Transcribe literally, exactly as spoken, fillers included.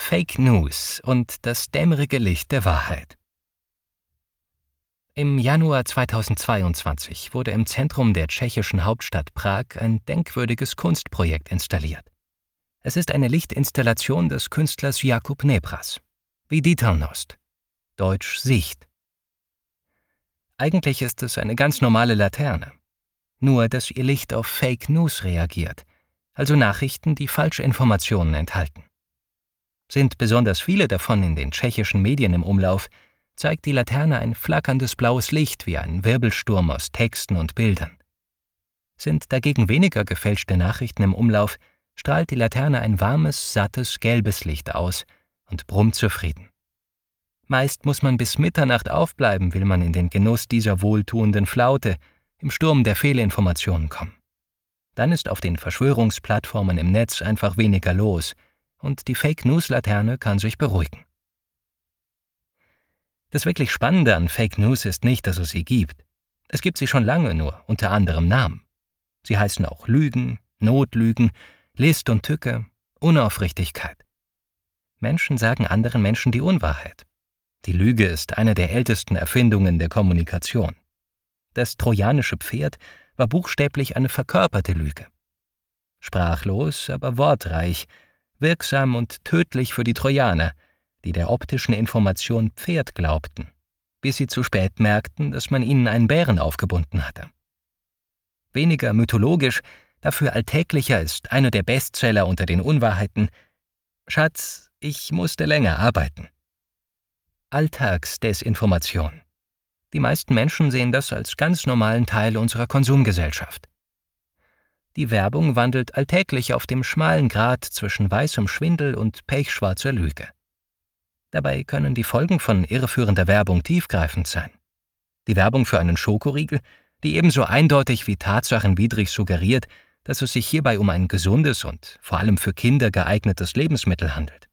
Fake News und das dämmerige Licht der Wahrheit. Im Januar zweitausendzweiundzwanzig wurde im Zentrum der tschechischen Hauptstadt Prag ein denkwürdiges Kunstprojekt installiert. Es ist eine Lichtinstallation des Künstlers Jakub Nebras, Viditelnost, deutsch Sicht. Eigentlich ist es eine ganz normale Laterne, nur dass ihr Licht auf Fake News reagiert, also Nachrichten, die falsche Informationen enthalten. Sind besonders viele davon in den tschechischen Medien im Umlauf, zeigt die Laterne ein flackerndes blaues Licht wie ein Wirbelsturm aus Texten und Bildern. Sind dagegen weniger gefälschte Nachrichten im Umlauf, strahlt die Laterne ein warmes, sattes, gelbes Licht aus und brummt zufrieden. Meist muss man bis Mitternacht aufbleiben, will man in den Genuss dieser wohltuenden Flaute im Sturm der Fehlinformationen kommen. Dann ist auf den Verschwörungsplattformen im Netz einfach weniger los und die Fake-News-Laterne kann sich beruhigen. Das wirklich Spannende an Fake News ist nicht, dass es sie gibt. Es gibt sie schon lange, nur unter anderem Namen. Sie heißen auch Lügen, Notlügen, List und Tücke, Unaufrichtigkeit. Menschen sagen anderen Menschen die Unwahrheit. Die Lüge ist eine der ältesten Erfindungen der Kommunikation. Das trojanische Pferd war buchstäblich eine verkörperte Lüge. Sprachlos, aber wortreich, wirksam und tödlich für die Trojaner, die der optischen Information Pferd glaubten, bis sie zu spät merkten, dass man ihnen einen Bären aufgebunden hatte. Weniger mythologisch, dafür alltäglicher ist einer der Bestseller unter den Unwahrheiten: Schatz, ich musste länger arbeiten. Alltagsdesinformation. Die meisten Menschen sehen das als ganz normalen Teil unserer Konsumgesellschaft. Die Werbung wandelt alltäglich auf dem schmalen Grat zwischen weißem Schwindel und pechschwarzer Lüge. Dabei können die Folgen von irreführender Werbung tiefgreifend sein. Die Werbung für einen Schokoriegel, die ebenso eindeutig wie tatsachenwidrig suggeriert, dass es sich hierbei um ein gesundes und vor allem für Kinder geeignetes Lebensmittel handelt.